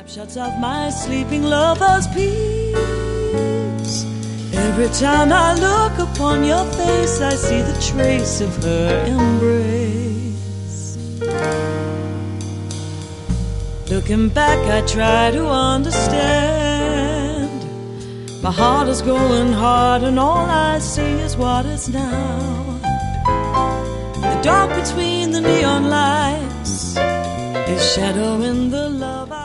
Snapshots of my sleeping lover's peace. Every time I look upon your face, I see the trace of her embrace. Looking back, I try to understand. My heart is growing hard, and all I see is what is now. The dark between the neon lights is shadowing the love I